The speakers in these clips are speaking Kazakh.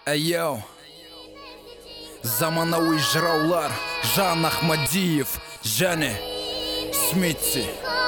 Әйеу, заманауи жыраулар Жан Ахмадиев және Смитси.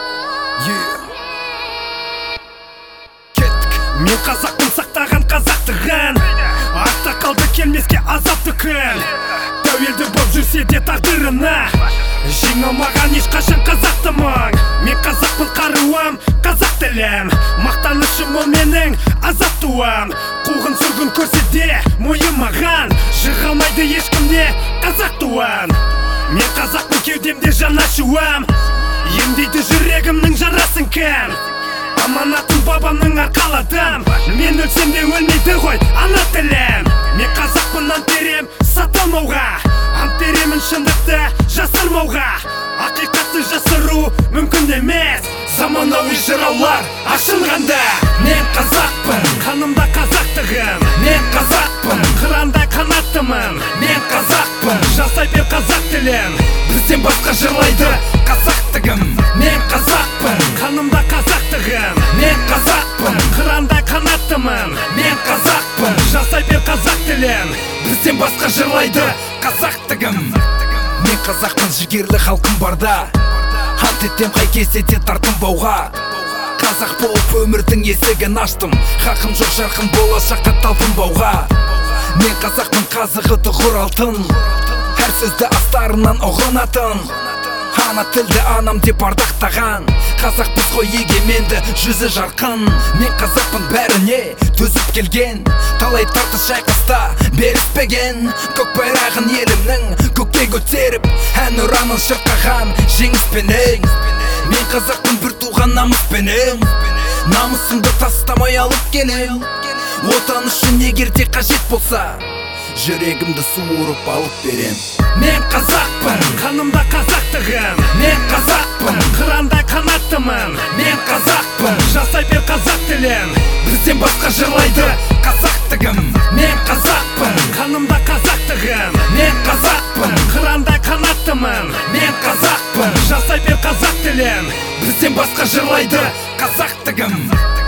Кеттік. Мен қазақпын, сақтаған қазақтығын, артта қалды келмеске азапты күн. Тәуелді боп жүрсе де тағдырына, жеңілмаған ешқашан қазақтымын. Мен қазақпын, қаруым, қазақ тілім, мақтанышым ол менің азат туым. Қуғын сүргін көрсе де мойымаған, жығылмайды ешкімде қазақ туын. Мен қазақпын, кеудемде жан ашуым, емдейді жүрегімнің жарасын кім. Аманатын бабамның арқаладым, мен өлсем де өлмейді ғой ана тілім. Мен қазақпын, ант берем сатылмауға, ант беремін шындықты жасырмауға. Ақиқатты жасыру мүмкін емес, заманауи жыраулар ашынғанда. Мен қазақпын, қанымда қазақтығым, мен қазақпын, қыранда қанаттымын, мен қазақпын, жасай бер қазақ тілін, бізден басқа жырлайды қазақтығым. Мен қазақпын, қанымда қазақтығым, мен қазақпын, қыранда қанаттымын, мен қазақпын, жасай бер қазақ тілін, бізден басқа жырлайды қазақтығым. Мен қазақпын, жігерлі халқым барда, ант еттем қай кезде де тартынбауға. Қазақ болып өмірдің есігін аштым, хақым жоқ жарқын болашаққа талпынбауға. Мен қазақпын, қазығы тұғыр алтын, әр сөзді астарынан ұғынатын, ана тілді анам деп ардақтаған. Қазақпыз ғой егеменді, жүзі жарқын. Мен қазақпын, бәріне төзіп келген, талай тартыс шайқаста беріспеген. Көк байрағын елімнің көкке көтеріп, ән ұранын шырқаған жеңіспенен. Мен қазақпын, бір туған намыспенен, намысымды тастамай алып келем. Отан үшін егер де қажет болса, жүрегімді суырып алып берем. Мен қазақпын, қанымда қазақтығым, мен қазақпын, қыранда қанаттымын, мен қазақпын, жасай бер қазақ тілін, бізден басқа жырлайды қазақтығым. Мен қазақпын, қанымда қазақтығым, мен қазақпын, қыранда қанаттымын, мен қазақпын, жасай бер қазақ тілін, бізден басқа жырлайды қазақтығым.